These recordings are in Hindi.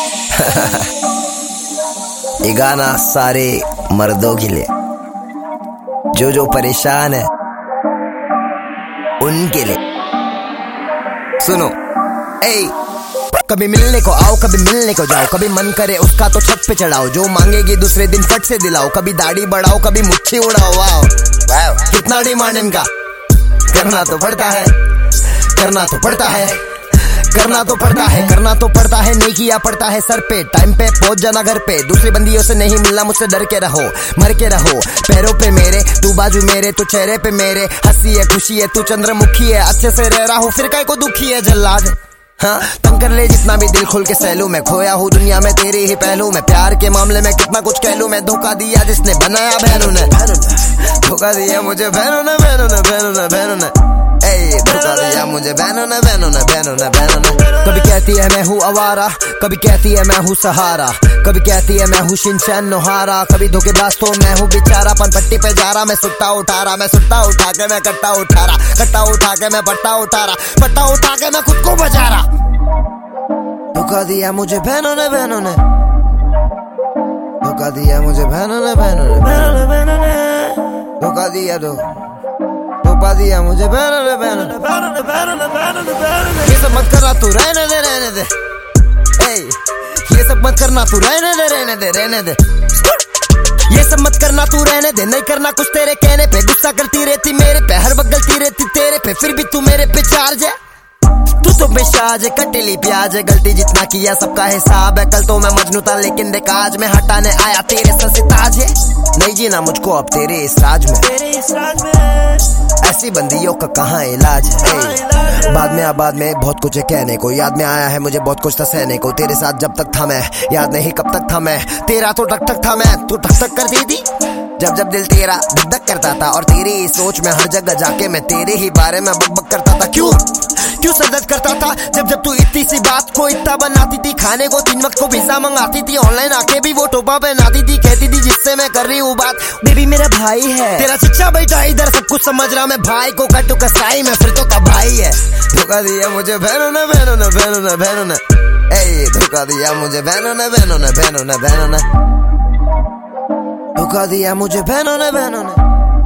ये गाना सारे मर्दों के लिए, जो परेशान है उनके लिए। सुनो, कभी मिलने को आओ, कभी मिलने को जाओ, कभी मन करे उसका तो छत पे चढ़ाओ, जो मांगेगी दूसरे दिन फट से दिलाओ, कभी दाढ़ी बढ़ाओ, कभी मुट्ठी उड़ाओ। वाओ कितना डिमांड इनका, करना तो पड़ता है, करना तो पड़ता है, करना तो पड़ता है, करना तो पड़ता है, नहीं किया पड़ता है सर पे। टाइम पे पहुंच जाना घर पे, दूसरी बंदियों से नहीं मिलना, मुझसे डर के रहो, मर के रहो। पैरों पे मेरे, तू बाजू मेरे, तू चेहरे पे मेरे, हंसी है खुशी है, तू चंद्रमुखी है, अच्छे से रह रहा हूँ फिर काय को दुखी है जल्लाद। हाँ तंग कर ले जितना भी दिल खोल के सहलू, मैं खोया हूँ दुनिया में तेरे ही पहलू, मैं प्यार के मामले में कितना कुछ कह लूं, मैं धोखा दिया जिसने बनाया बहनों ने, धोखा दिया मुझे बहनों ने, बहनों ने, बहनों ने, बहनों ने, धोखा दिया मुझे बहनों ने, बहनों ने, बहनों ने, बहनों ने। कभी कहती है मैं हूँ आवारा, कभी कहती है मैं हूँ सहारा, कभी कहती है मैं हूँ शिनचैन नोहारा, कभी धोखेबाज तो मैं हूँ बेचारा, पन पट्टी पे जा रहा मैं सुट्टा उठा रहा, मैं सुट्टा उठा के मैं कट्टा उठा रहा, कट्टा उठा के मैं पट्टा उठा रहा, पट्टा उठा के मैं खुद को बचा रहा। धोखा दिया मुझे बहनों ने, बहनों ने, धोखा दिया मुझे बहनों ने, बहनों ने, बहनों ने, बहनों ने, धोखा दिया धोखा दिया मुझे बहनों ने, बहनों ने, बहनों ने, बहनों ने, बहनों ने, बहनों ने। ये सब मत करना तू रहने दे, रहने दे, ये सब मत करना तू रहने दे, रहने दे, रहने दे, ये सब मत करना तू रहने दे, नहीं करना कुछ तेरे कहने पे, गुस्सा करती रहती मेरे पे, हर वक्त गलती रहती तेरे पे, फिर भी तू मेरे पे चार्ज है, तू तो बेशाज है, कटेली प्याज है, गलती जितना किया सबका हिसाब है, कल तो मैं मजनू था लेकिन देख आज मैं हटाने आया तेरे सर से ताज है, नहीं जीना मुझको अब तेरे इस राज में, तेरे इस राज में, ऐसी बंदियों का कहाँ इलाज है। बाद में बहुत कुछ है कहने को, याद में आया है मुझे बहुत कुछ था सहने को, तेरे साथ जब तक था मैं, याद नहीं कब तक था मैं, तेरा तो टक टक था मैं, तू टक टक करती थी जब दिल तेरा धक धक करता था, और तेरी सोच में हर जगह जाके मैं तेरे ही बारे में बक बक करता था। क्यों सदद करता था जब तू इतनी सी बात को इतना बनाती थी, खाने को 3 वक्त को पिज्जा मंगाती थी, ऑनलाइन आके भी वो टोपा पहनाती थी, कहती थी जिससे मैं कर रही हूँ बात बेबी मेरा भाई है, तेरा चिच्चा बैठा इधर सब कुछ समझ रहा मैं, भाई को कटू कसाई में फिर तो का भाई है। धोखा दिया मुझे बहनों ने, बहनों ने, बहनों ने, बहनों ने, धोखा दिया मुझे बहनों ने, बहनों ने, बहनों ने, बहनों ने, धोखा दिया मुझे बहनों ने, बहनों ने,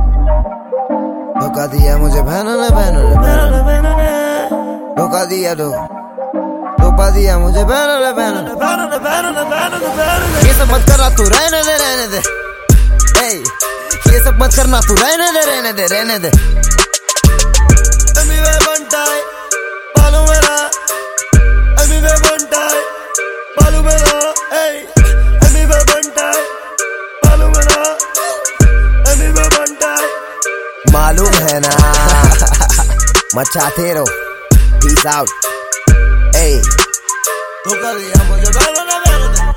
धोखा दिया मुझे बहनों ने, बहनों ने, बहनों ने, बहनों ने, धोखा दिया धोखा दिया मुझे बहनों ने, बहनों ने, बहनों ने, बहनों ने, बहनों ने, बहनों ने। ये सब मत करना तू रहने दे, रहने दे, ये सब मत करना तू रहने दे, रहने दे, रहने दे। अभी मैं बनता है बालू मेरा, अभी मैं बनता है बालू मेरा, अभी मैं बनता है बालू मेरा, अभी मैं बनता है, मालूम है ना, मचाते रहो, पीस आउट। धोखा दिया मुझे बहनों ने, बहनों ने।